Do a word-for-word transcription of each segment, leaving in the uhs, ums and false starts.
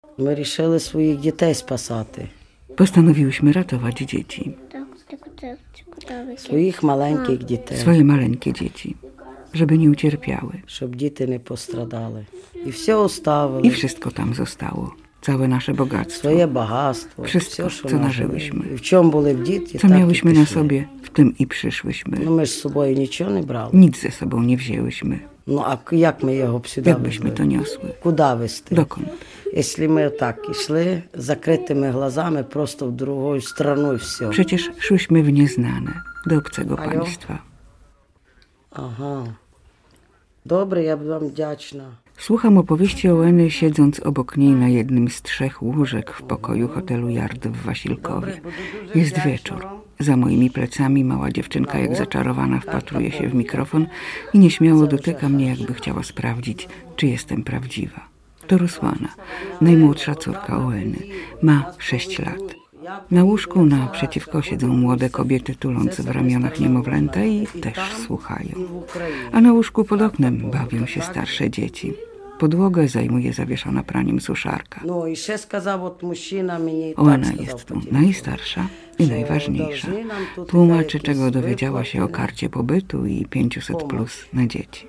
My wyrішили swoich dzieci spasати. Postanowiłyśmy ratować dzieci. Swoich maleńkich dzieci. Swoje maleńkie dzieci. Żeby nie ucierpiały. Żeby dzieci nie postradali. I wszystko zostawili. I wszystko tam zostało. Całe nasze bogactwo. Swoje bogactwo. Wszystko, все, co nażyłyśmy. I w czym były dzieci, co tak miałyśmy na sobie, w tym i przyszłyśmy. No my z sobą niczego nie brali. Nic ze sobą nie wzięłyśmy. No a jak my jego sюди Jak byśmy to niosły? Куди вести? Dokąd? Jeśli my tak szli z zakrytymi глазами просто w drugą stronę i все. Przecież szłyśmy w nieznane, do obcego Алло? państwa. Aha. Dobre, ja byłam wdzięczna. Słucham opowieści Ołeny, siedząc obok niej na jednym z trzech łóżek w pokoju hotelu Yard w Wasilkowie. Jest wieczór. Za moimi plecami mała dziewczynka jak zaczarowana wpatruje się w mikrofon i nieśmiało dotyka mnie, jakby chciała sprawdzić, czy jestem prawdziwa. To Rusłana, najmłodsza córka Ołeny. Ma sześć lat. Na łóżku naprzeciwko siedzą młode kobiety tulące w ramionach niemowlęta i też słuchają. A na łóżku pod oknem bawią się starsze dzieci. Podłogę zajmuje zawieszona praniem suszarka. Ołena jest tu najstarsza i najważniejsza. Tłumaczy, czego dowiedziała się o karcie pobytu i pięćset plus na dzieci.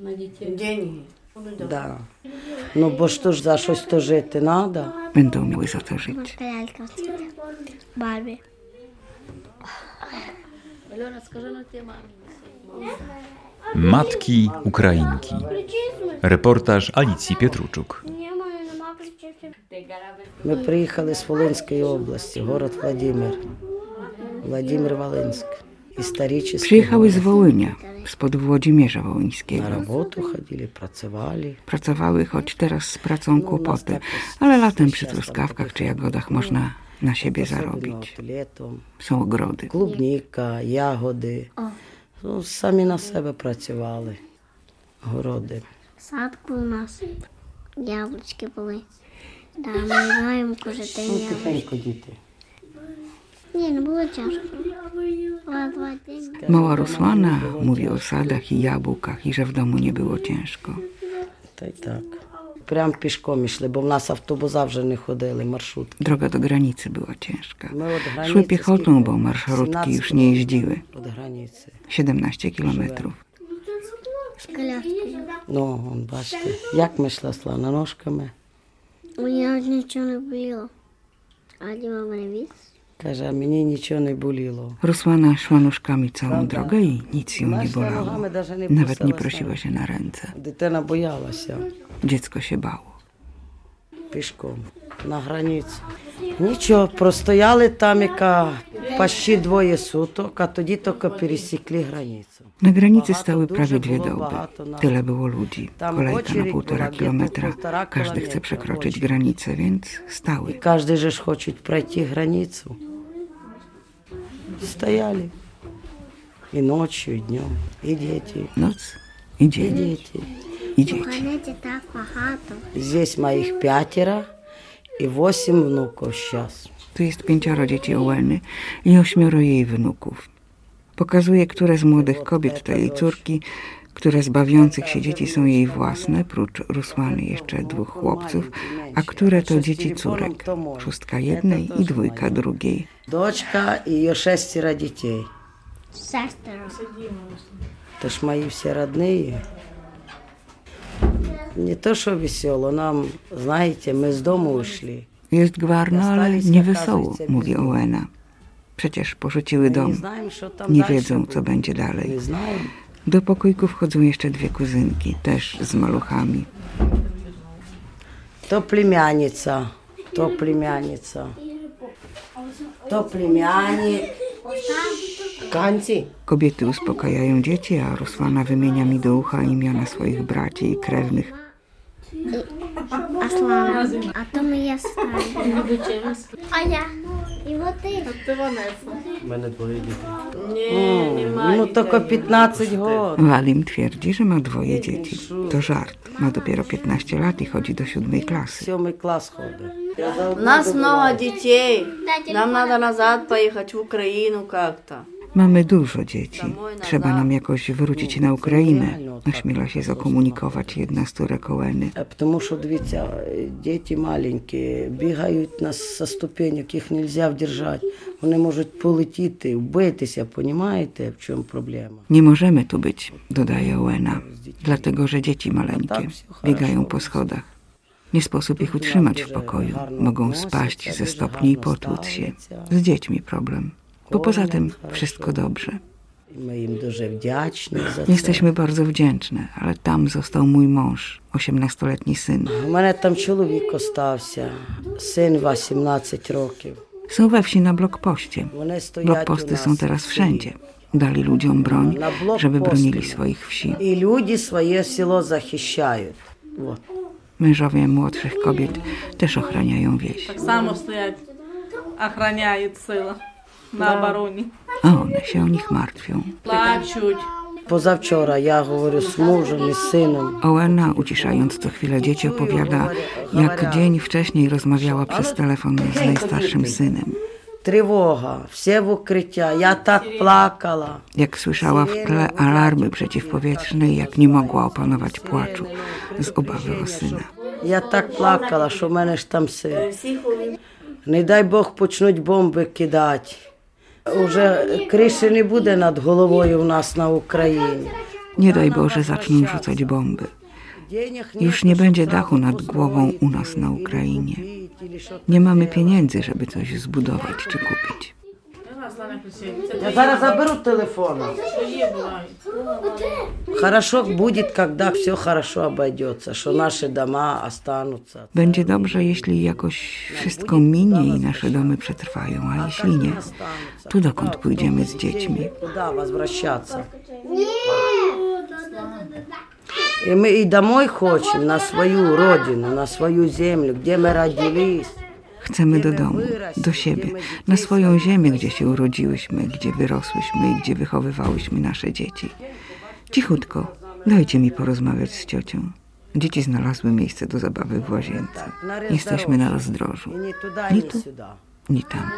Да. Ну, бо що ж за щось то жити треба. Będą miały za to żyć. Barbie. Matki Ukrainki. Reportaż Alicji Pietruczuk. Ми приїхали з Волинської області, город Владимир. Владимир Волинськ. Історичний. Przyjechały z Wołynia, spod Włodzimierza Wołyńskiego. Na robotę chodzili, pracowali. Pracowały, choć teraz z pracą kłopoty, ale latem przy truskawkach czy jagodach można na siebie zarobić. Są ogrody. Клубніка, ягоди. Ну, самі на себе працювали. Городи. В садку у нас яблучки були. Да, ми граємо кожен день Ну, яблучки. тихенько, діти. Ні, не було тяжко. Два-два дні. Mała Rusłana mówi o sadach i jabłkach i że w domu nie było ciężko. Та й так. Прям пішком йшли, бо в нас автобуса вже не ходили, маршрутки. Droga do granicy była ciężka. Ми od granicy Szły piechotą, bo скільки? marszrutki już nie jeździły. Od granicy. siedemnaście kilometrów. З коляскою. Ну, он, бачите, як ми йшли, Слана, ножками. Мені нічого не було. А Діма мене віз. Каже, а мені нічого не боліло. Rusłana szła nóżkami całą drogę i nic ją nie Бачите, bolało. ногами навіть не Nawet nie просилася. prosiła się na ręce. Дитина боялася. Dziecko się bało. Пішком на границю. Нічого, простояли там, яка почти двоє суток, а тоді тільки пересікли границю. Na granicy stały prawie dwie doby. Tyle było ludzi. Kolejka na półtora kilometra. Każdy chce przekroczyć granicę, więc stały. Кожен же ж хоче пройти границю. Стояли. І ночі, і днем, і діти, Noc i і dzień. діти. I У dzieci. планеті так багато. Здесь моих пятеро и восемь внуков сейчас. Tu jest pięcioro dzieci Ołeny i ośmioro jej wnuków. Pokazuje, które z młodych kobiet to jej córki, które z bawiących się dzieci są jej własne, prócz Rusłany jeszcze dwóch chłopców, a które to dzieci córek. Szóstka jednej i dwójka drugiej. Дочка и ее шестеро детей. Шестеро. Это ж мои все родные. Не то, что весело, нам, знаете, мы с дома ушли. Jest gwarno, ale nie wesoło, mówi Ołena. Przecież porzuciły Не dom. знаем, что там Nie дальше wiedzą, будет. co będzie dalej. Не знаем. Do pokojków wchodzą jeszcze dwie kuzynki, też z maluchami. То племянница, то племянница, то племянник. Канти. Kobiety uspokajają dzieci, a Rusłana wymienia mi do ucha imiona swoich braci i krewnych. Аслана. А то моя стара. А я. І вот ти. Ему только пятнадцать год. Walim twierdzi, że ma dwoje dzieci. To żart. Ma dopiero piętnaście lat i chodzi do siódmej klasy. Сьомий класс ходить. У нас много детей. Нам надо назад поехать в Украину как-то. Mamy dużo dzieci. Trzeba nam jakoś wrócić na Ukrainę. Ośmiela się zakomunikować jedna z córek Ołeny. Тому що, дивіться, діти маленькі, бігають на со ступенек, їх нельзя вдержати. Вони можуть полетіти, вбитися, розумієте, в чому проблема? Nie możemy tu być, dodaje Ołena, dlatego że dzieci maleńkie biegają po schodach. Nie sposób ich utrzymać w pokoju. Mogą spaść ze stopni i potłuc się. Z dziećmi problem. Bo poza tym wszystko dobrze. Ми їм дуже вдячні за це. Jesteśmy bardzo wdzięczne, ale tam został mój mąż, osiemnastoletni syn. У мене там чоловік остався, син вісімнадцять років. Są we wsi na blokpoście. Вони стоять Blokposty у нас są teraz в селі. wszędzie. Dali ludziom broń, żeby bronili swoich wsi. І люди своє село захищають. Вот. Mężowie młodszych kobiet też ochraniają wieś. Так само стоять, охраняють сила на обороні. A one się o nich martwią. Плачуть. Позавчора я говорю з мужем і з сином. Ołena, uciszając co chwilę dzieci, opowiada, jak dzień wcześniej rozmawiała przez telefon z najstarszym synem. Тривога, всі в укриття. Я так плакала. Jak słyszała w tle alarmy przeciwpowietrzne i jak nie mogła opanować płaczu z obawy o syna. Я так плакала, що в мене ж там син. Не дай Бог почнуть бомби кидати. Уже криші не буде над головою в нас на Україні. Nie daj Boże, zaczną rzucać bomby. Już nie będzie dachu nad głową u nas na Ukrainie. Nie mamy pieniędzy, żeby coś zbudować czy kupić. Я зараз заберу телефон. Хорошо будет, когда все хорошо обойдется, что наши дома останутся. Będzie dobrze, jeśli jakoś wszystko minie i nasze domy przetrwają, a jeśli nie, to dokąd pójdziemy z dziećmi? Куда возвращаться? И мы и домой хотим, на свою родину, на свою землю, где мы родились. Chcemy do domu, do siebie, na swoją ziemię, gdzie się urodziłyśmy, gdzie wyrosłyśmy i gdzie wychowywałyśmy nasze dzieci. Cichutko, dajcie mi porozmawiać z ciocią. Dzieci znalazły miejsce do zabawy w łazience. Jesteśmy na rozdrożu. И ни туда, Ни ни tu, сюда. ni tam.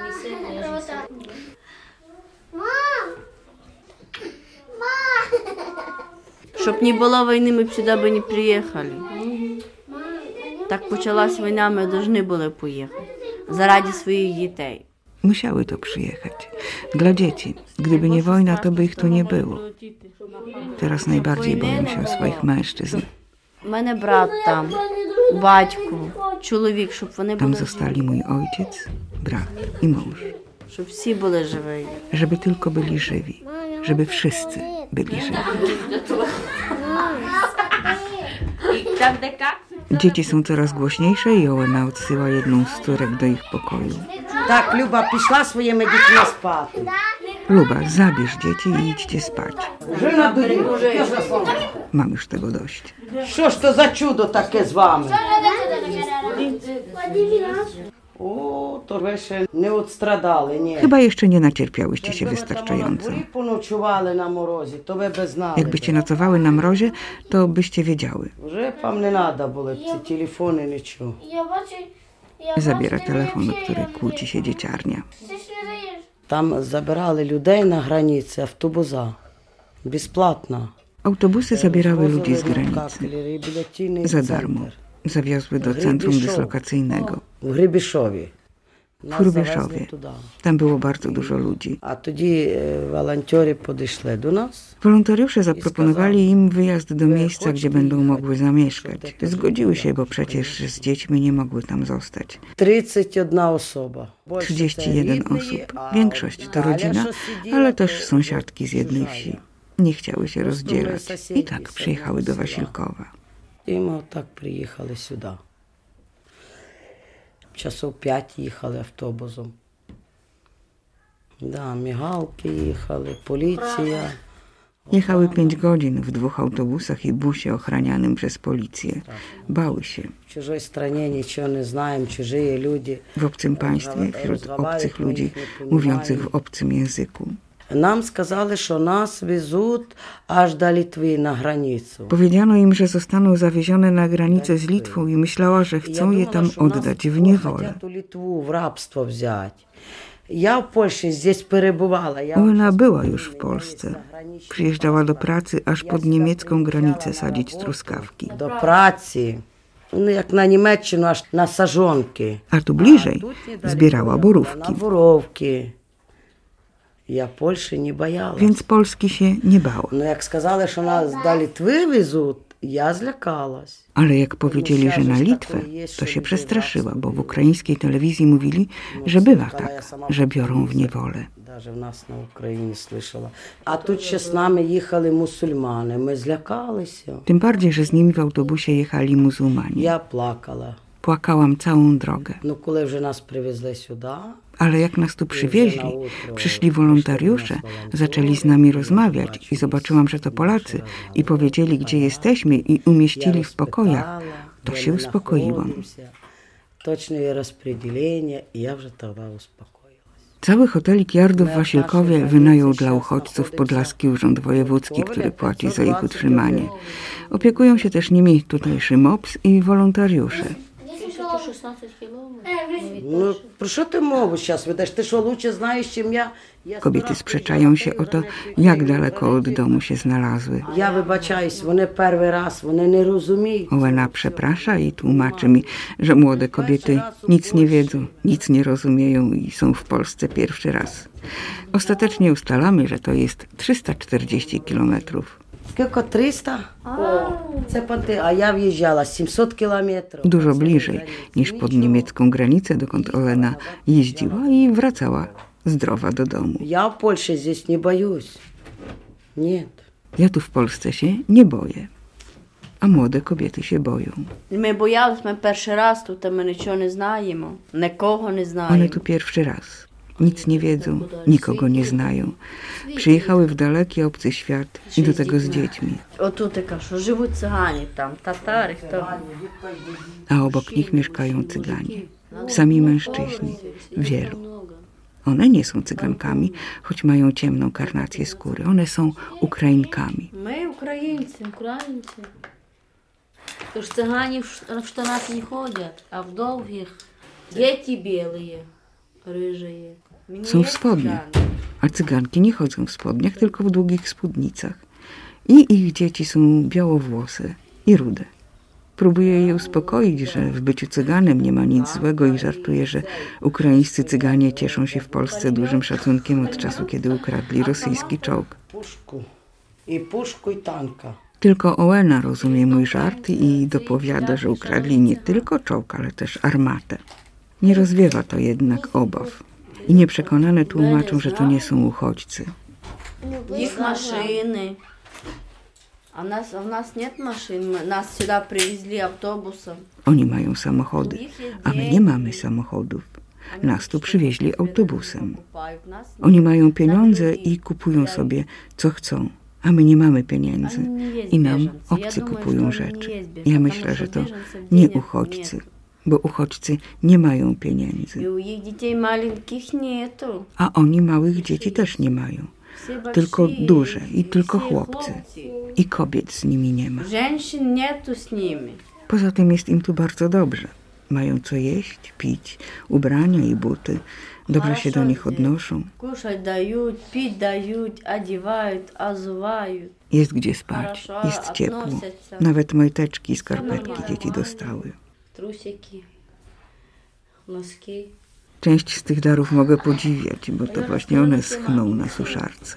Щоб не було війни, ми б сюди б не приїхали. Так почалась війна, ми повинні були поїхати. Заради своїх дітей. Musiały to przyjechać. Dla dzieci. Gdyby nie wojna, to by ich tu nie było. Teraz najbardziej boją się o swoich mężczyzn. У мене брат там, батько, чоловік, щоб вони Tam були zostali mój ojciec, brat i mąż. щоб всі були живі. Żeby tylko byli żywi. Żeby wszyscy byli żywi. Dzieci są coraz głośniejsze i Ołena odsyła jedną z córek do ich pokoju. Так, Люба, пішла своїми дітьми спати. Luba, zabierz dzieci i idźcie spać. Вже надурила. Mam już tego dość. Що ж то за чудо таке з вами? О, то ви ще не відстрадали, ні. Chyba jeszcze nie nacierpiałyście się wystarczająco. Ви поночували на морозі, то ви би знали. Jakbyście nocowały na mrozie, to byście wiedziały. Вже б вам не треба було ці телефони, нічого. Zabiera telefon, o który kłóci się dzieciarnia. Там забирали людей на границі, автобуса. Безплатно. Autobusy zabierały ludzi z Возили на granicy. Каскелі, реабілітаційний Za darmo. центр. Zawiozły do centrum dyslokacyjnego В Гребішові. w Нас завезли Hrubieszowie. туди. Tam było bardzo dużo ludzi. А тоді е, волонтери підійшли до нас. Wolontariusze zaproponowali im wyjazd do miejsca, gdzie będą mogły zamieszkać. Zgodziły się, bo przecież z dziećmi nie mogły tam zostać. тридцять одна особа. trzydzieści jeden osób. Większość to rodzina, ale też sąsiadki z jednej wsi. Nie chciały się rozdzielać i tak przyjechały do Wasilkowa. І ми отак приїхали сюди. Часов п'ять їхали автобусом. Да, мігалки їхали, поліція. Jechały pięć godzin w dwóch autobusach i busie ochranianym przez policję. Bały się. В чужій країні нічого не знаємо, чужі люди. W obcym państwie, wśród obcych ludzi mówiących w obcym języku. Нам сказали, що нас везуть аж до Литви на границю. Powiedziano im, że zostaną zawiezione na granicę z Litwą i myślała, że chcą je tam oddać w niewolę. Хотят у Литву в рабство взять. Ja w Polsce здесь перебувала. Ja Ołena była już w Polsce. Przyjeżdżała do pracy aż pod niemiecką granicę sadzić truskawki. До праці. Ну, як на Німеччину, аж на сажонки. A tu bliżej zbierała borówki. На боровки. Я Польщі не боялась. Więc Polski się nie bała. Ну, як сказали, що нас до Литви везуть, я злякалась. Ale jak powiedzieli, że na Litwę, to się przestraszyła, bo w ukraińskiej telewizji mówili, że bywa tak, że biorą w niewolę. Даже в нас на Україні слышала. А тут ще з нами їхали мусульмани. Ми злякалися. Tym bardziej, że z nimi w autobusie jechali muzułmanie. Я плакала. Płakałam całą drogę. Ну, коли вже нас привезли сюди, Ale jak nas tu przywieźli, przyszli wolontariusze, zaczęli z nami rozmawiać i zobaczyłam, że to Polacy i powiedzieli, gdzie jesteśmy i umieścili w pokojach, to się uspokoiłam. Точне розподілення, і я вже тоді успокоїлася. Cały hotelik Jardów w Wasilkowie wynajął dla uchodźców Podlaski Urząd Wojewódzki, który płaci za ich utrzymanie. Opiekują się też nimi tutejszy MOPS i wolontariusze. Ну, про що ти мову зараз ведеш? Ти що, лучше знаєш, чим я? Я Kobiety sprzeczają się o to, jak daleko od domu się znalazły. Я вибачаюсь, вони перший раз, вони не розуміють. Ołena przeprasza i tłumaczy mi, że młode kobiety nic nie wiedzą, nic nie rozumieją i są w Polsce pierwszy raz. Ostatecznie ustalamy, że to jest trzysta czterdzieści kilometrów. Скільки? триста? Це понти, а я в'їжджала сімсот кілометрів. Dużo bliżej niż pod niemiecką granicę, dokąd Olena jeździła i wracała zdrowa do domu. Я в Польщі здесь не боюсь. Нет. Ja tu w Polsce się nie boję, a młode kobiety się boją. Ми боялись, ми перший раз тут, а ми нічого не знаємо. Нікого не знаємо. One tu pierwszy raz. Nic nie wiedzą, nikogo nie znają. Przyjechały w daleki, obcy świat i do tego z dziećmi. Отут така, що живуть цигані там, татари, хто. A obok nich mieszkają Cyganie. Sami mężczyźni. Wielu. One nie są Cygankami, choć mają ciemną karnację skóry. One są Ukrainkami. Ми українці. Українці. Тож цигані в ш- в штанах не ходять, а в довгих. Діти білі, рижі. Są w spodniach, a Cyganki nie chodzą w spodniach, tylko w długich spódnicach. I ich dzieci są białowłose i rude. Próbuję je uspokoić, że w byciu Cyganem nie ma nic złego i żartuję, że ukraińscy Cyganie cieszą się w Polsce dużym szacunkiem od czasu, kiedy ukradli rosyjski czołg. Puszku. I puszku, i tanka. Tylko Ołena rozumie mój żart i dopowiada, że ukradli nie tylko czołg, ale też armatę. Nie rozwiewa to jednak obaw. I nieprzekonane tłumaczą, że to nie są uchodźcy. Їх машини. А в нас, а в нас нет машин. Мы- Нас сюда привезли автобусом. Oni mają samochody, a my nie mamy samochodów. Nas tu przywieźli autobusem. Покупають нас. Oni mają pieniądze i kupują sobie, co chcą, a my nie mamy pieniędzy. I nam obcy kupują rzeczy. Ja myślę, że to nie uchodźcy, bo uchodźcy nie mają pieniędzy. И у их детей маленьких нету. A oni małych dzieci też nie mają. Все Tylko большие, duże i все tylko chłopcy. хлопцы. I kobiet z nimi nie ma. Женщин нету с ними. Poza tym jest im tu bardzo dobrze. Mają co jeść, pić, ubrania i buty. Dobrze się do nich odnoszą. Кушать дают, пить дают, одевают, озувают. Jest gdzie spać, jest ciepło. Nawet majteczki i skarpetki dzieci dostały. Трусики, носки. Część z tych darów mogę podziwiać, bo to właśnie one schną na suszarce.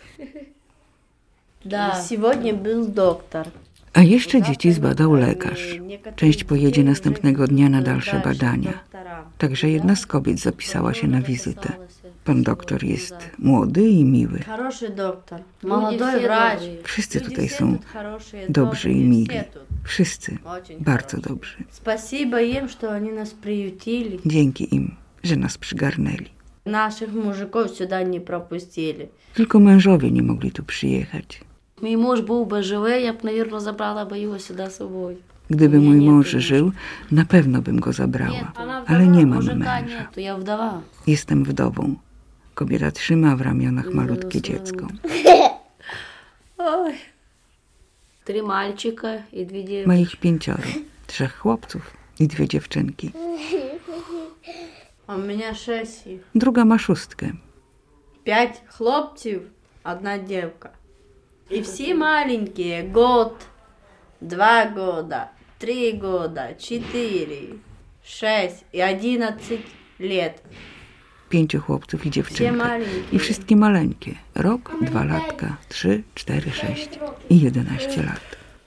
Да. Сегодня был доктор. A jeszcze dzieci zbadał lekarz. Część pojedzie następnego dnia na dalsze badania. Także jedna z kobiet zapisała się na wizytę. Pan doktor jest młody i miły. Хороший доктор. Люди Молодой все врач. добрые. Wszyscy Люди tutaj все są тут хорошие, dobrzy i добрые, mili. все тут. Wszyscy Очень bardzo хорошие. dobrzy. Спасибо им, что они нас приютили. Dzięki im, że nas przygarnęli. Наших мужиков сюда не пропустили. Tylko mężowie nie mogli tu przyjechać. Мій муж був би живий, я б, навірно, забрала би його сюди з собою. Gdyby mój mąż żył, na pewno bym go zabrała. Ale nie mam Мужика męża. нету, я вдова. Jestem wdową. Kobieta trzyma w ramionach malutkie dziecko. Ой. Три мальчика і дві дівчинки. Ma ich pięcioro. Trzech chłopców i dwie dziewczynki. У мене шість їх. Druga ma szóstkę. П'ять хлопців, одна дівка. І всі маленькі. Год, два года, три года, четыре, шесть i одиннадцать лет. Pięciu chłopców i Всі dziewczynka. маленькі. I wszystkie maleńkie. Rok, dwa latka, trzy, cztery, sześć i jedenaście lat.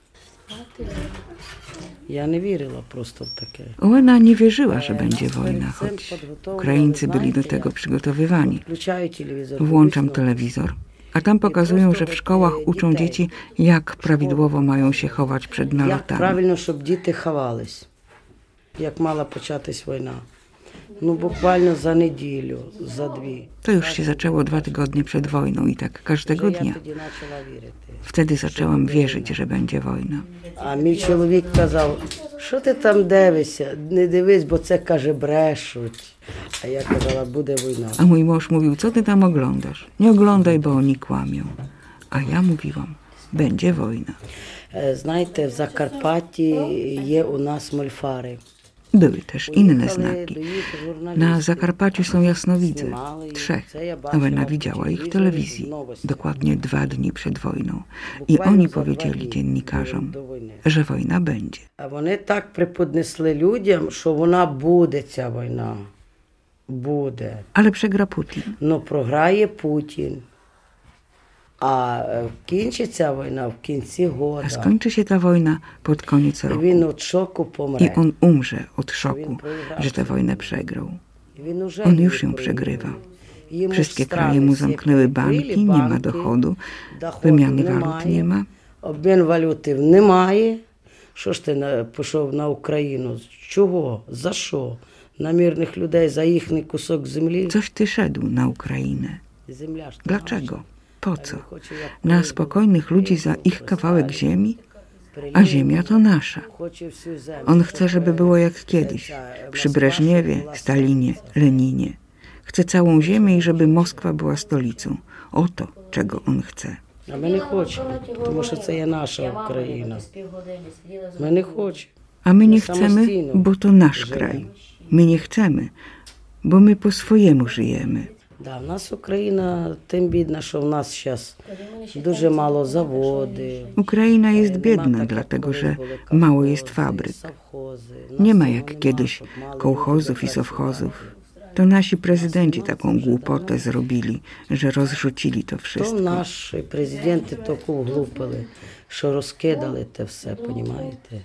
Я не вірила просто в таке. Ołena nie wierzyła, że będzie wojna, choć Ukraińcy byli do tego przygotowywani. Включаю телевізор. Włączam telewizor, a tam pokazują, że w szkołach uczą dzieci, jak prawidłowo mają się chować przed Як nalotami. правильно, щоб діти ховались, як мала початись війна. Ну, буквально за неділю, за дві. To już się zaczęło dwa tygodnie przed wojną i tak każdego Я dnia. тоді почала вірити. Wtedy zaczęłam wierzyć, że będzie wojna. А мій чоловік казав, що ти там дивишся? Не дивись, бо це, каже, брешуть. А я казала, буде війна. A mój mąż mówił, co ty tam oglądasz? Nie oglądaj, bo oni kłamią. A ja mówiłam, będzie wojna. Е, Знаєте, в Закарпатті є у нас мольфари. Były też inne znaki. Na Zakarpaciu są jasnowidze, trzech. Owena widziała ich w telewizji, dokładnie dwa dni przed wojną. I oni powiedzieli dziennikarzom, że wojna będzie. А вони так преподнесли людям, що вона буде, ця війна. Буде. Ale przegra Putin. Ну, програє Путін. А е, кінчиться війна в кінці A года. skończy się ta wojna pod koniec І roku. він від шоку I помре. on umrze od szoku, że tę wojnę przegrał. І він уже On її już ją програв. przegrywa. Йому Wszystkie страни kraje mu всі zamknęły прикрили banki, nie ma банки, dochodu, доходу wymiany немає, walut nie ma. обмін валюти немає. Що ж ти на- пішов на Україну? Чого? За що? На мирних людей, за їхній кусок землі? Coś ty szedł na Ukrainę. Земля ж Dlaczego? Po co? Хоче, як Na spokojnych ludzi za ich kawałek ziemi? A ziemia to nasza. хоче всю землю. On chce, żeby było jak kiedyś, przy Breżniewie, Stalinie, Leninie. Chce całą ziemię i żeby Moskwa była stolicą. Oto, czego on chce. А ми не хочемо, тому що це є наша Україна. Ми не хочемо. A my nie chcemy, bo to nasz kraj. My nie chcemy, bo my po swojemu żyjemy. Да, в нас Україна тим бідна, що в нас зараз дуже мало заводи. Ukraina jest biedna, dlatego że mało jest fabryk. Nie ma jak kiedyś kołchozów i sowchozów. To nasi prezydenci taką głupotę zrobili, że rozrzucili to То wszystko. наші президенти таку глупили, що розкидали те все, понімаєте?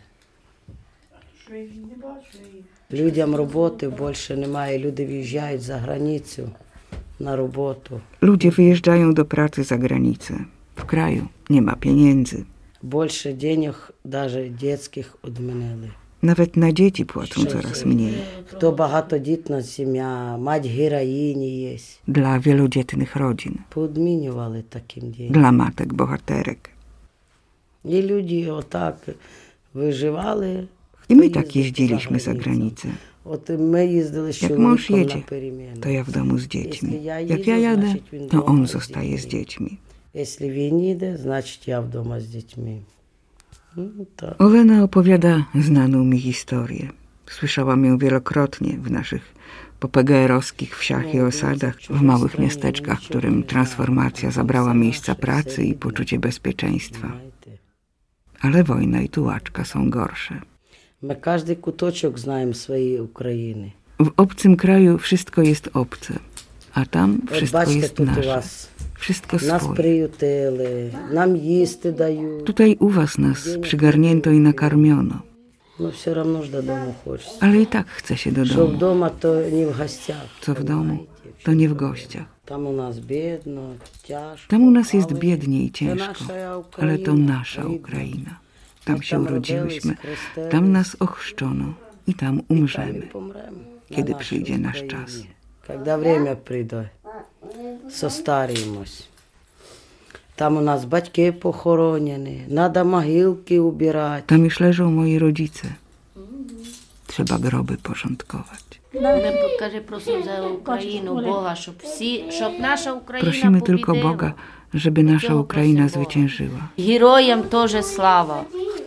Людям роботи більше немає, люди виїжджають за границю на роботу. Ludzie wyjeżdżają do pracy za granicę. W kraju nie ma pieniędzy. Більше денег навіть дитячих відмінили. Nawet na dzieci płacą coraz mniej. Хто багатодітна сім'я, мать героїні є. Dla wielodzietnych rodzin, Поодмінювали таким діям. dla matek bohaterek. І люди отак виживали. I my tak jeździliśmy za granicę. От ми їздили з Jak mąż чоловіком на jedzie, переміни. to ja w domu z dziećmi. Jak ja jadę, to on zostaje z dziećmi. Якщо він їде, значить я вдома з дітьми. Ну, так. Olena opowiada znaną mi historię. Słyszałam ją wielokrotnie w naszych popegeerowskich wsiach i osadach, w małych miasteczkach, którym transformacja zabrała miejsca pracy i poczucie bezpieczeństwa. Ale wojna i tułaczka są gorsze. Ми кожен куточок знаємо своєї України. W obcym kraju wszystko jest obce, a tam От wszystko бачите, jest тут у nasze. вас Wszystko нас swoje. приютили, нам їсти дають. Tutaj u was nas przygarnięto i nakarmiono, Ну все одно ж додому хочеться. ale i tak chce się do Що domu. вдома, то не в гостях. Co w domu, to nie w gościach. Там у нас бідно, тяжко. Tam u nas jest але biednie i це ciężko, наша ale to Україна, nasza рідна. Ukraina. Tam Ми się там urodziłyśmy, родились, хрестились, tam nas ochrzczono i tam там і umrzemy, помремо. На kiedy нашій przyjdzie nasz Україні. czas. Когда время прийде, состаріємось. Там у нас батьки похоронені, треба могилки убирати. Tam już leżą moi rodzice. Trzeba groby porządkować. Ми, каже, просимо за Україну, Бога, щоб всі, щоб наша Україна Prosimy tylko побідила. Boga, żeby nasza Ukraina zwyciężyła. Героям теж слава.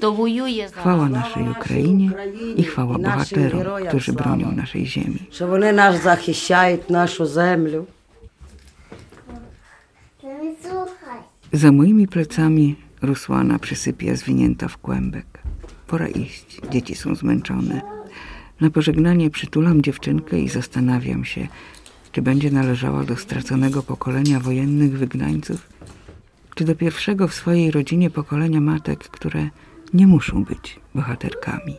хто воює за Chwała naszej Ukrainie i chwała bohaterom, którzy bronią naszej ziemi. Що вони нас захищають, нашу землю. Nie słuchaj. Za moimi plecami Rusłana przysypia zwinięta w kłębek. Pora iść, dzieci są zmęczone. Na pożegnanie przytulam dziewczynkę i zastanawiam się, czy będzie należała do straconego pokolenia wojennych wygnańców, czy do pierwszego w swojej rodzinie pokolenia matek, które nie muszą być bohaterkami.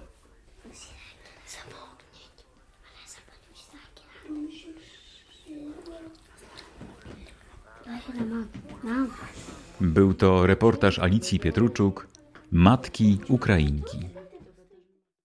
Był to reportaż Alicji Pietruczuk, Matki Ukrainki.